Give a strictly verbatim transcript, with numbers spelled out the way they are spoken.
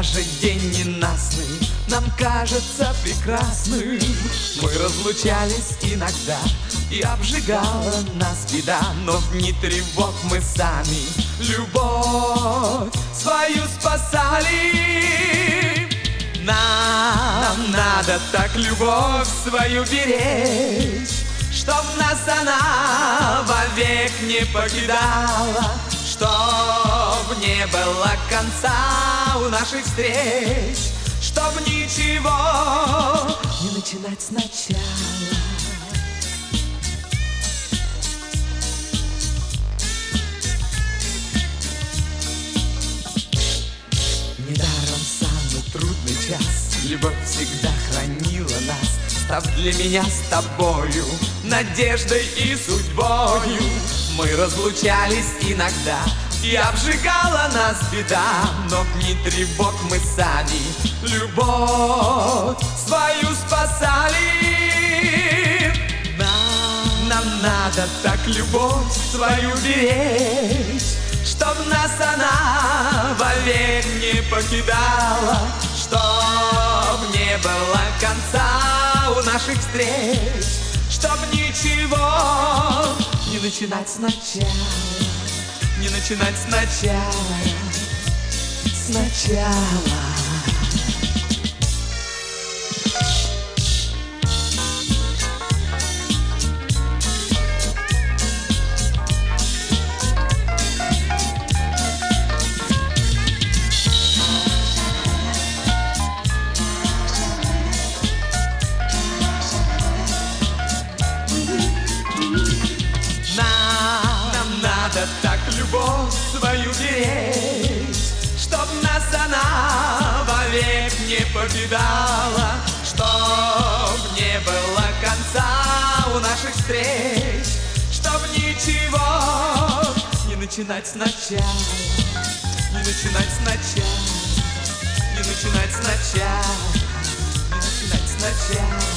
Даже день ненастный нам кажется прекрасным. Мы разлучались иногда, и обжигала нас беда. Но в дни тревог мы сами любовь свою спасали. Нам надо так любовь свою беречь, чтоб нас она вовек не покидала, чтоб не было конца у наших встреч, чтоб ничего не начинать сначала. Недаром самый трудный час любовь всегда хранила нас, став для меня с тобою надеждой и судьбою. Мы разлучались иногда, и обжигала нас беда, но в дни тревог мы сами любовь свою спасали. Нам, нам надо так любовь свою беречь, чтоб нас она вовек не покидала, чтоб не было конца у наших встреч, чтоб ничего не начинать сначала, не начинать сначала, сначала. Так любовь свою беречь, чтоб нас она вовек не покидала, чтоб не было конца у наших встреч, чтоб ничего не начинать сначала, не начинать сначала, не начинать сначала, не начинать сначала.